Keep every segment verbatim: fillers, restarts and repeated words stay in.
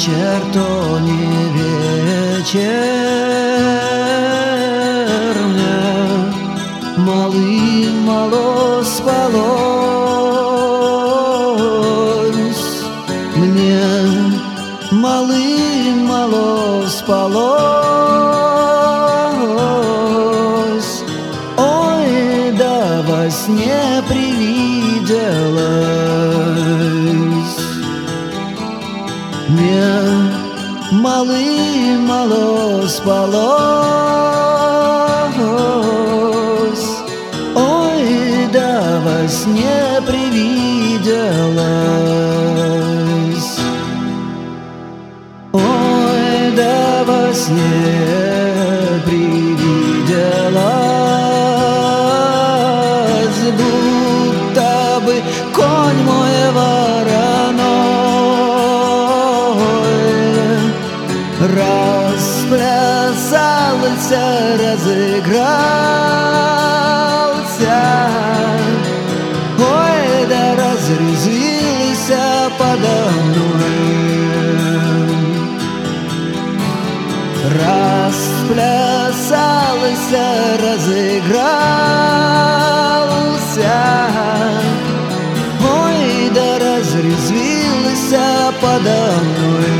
вечер, то не вечер. Мне малым мало спалось, мне малым мало спалось. Ой, да во сне привиделось мне малым мало спалось. Ой, да во сне привиделось. Ой, да во сне привиделось, будто бы конь мой вороной расплясался, разыгрался. Ой, да разрезвился подо мной, расплясался, разыгрался. Ой, да разрезвился подо мной.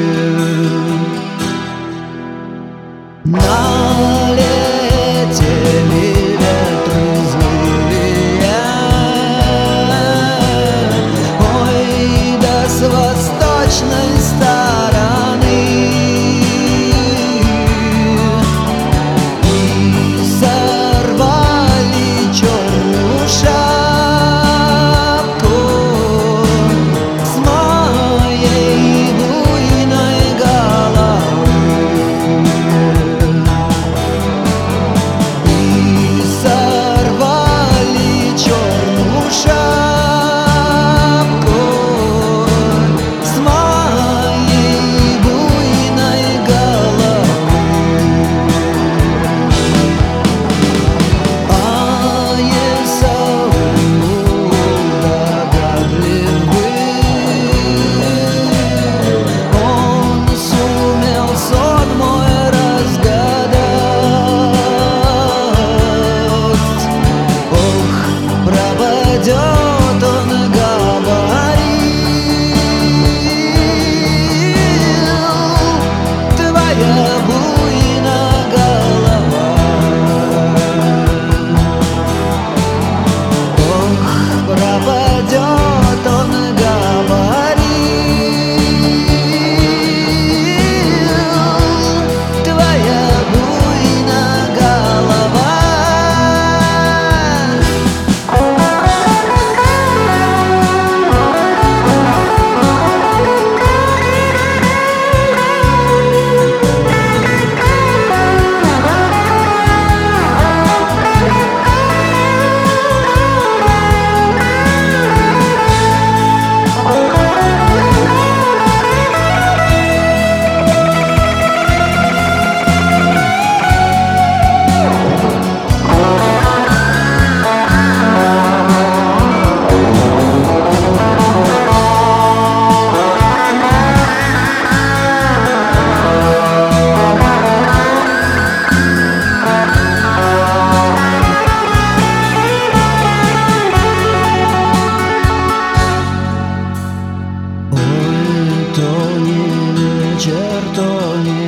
Налетели ветры злые, ой, да с восточной стороны, и сорвали черную шапку с моей буйной головы. Пропадет, он говорил, твоя буйна голова. Ох, пропадет, он говорил, твоя буйна голова. Вечер, то не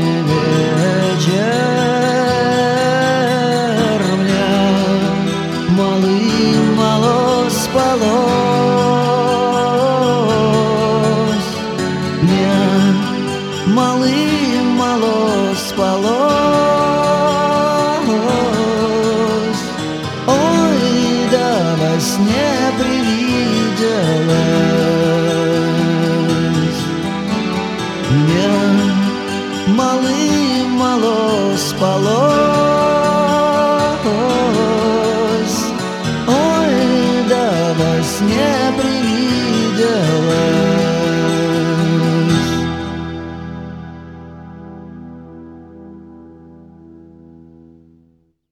вечер. Мне малым мало спалось, мне малым мало спалось. Ой, да во сне при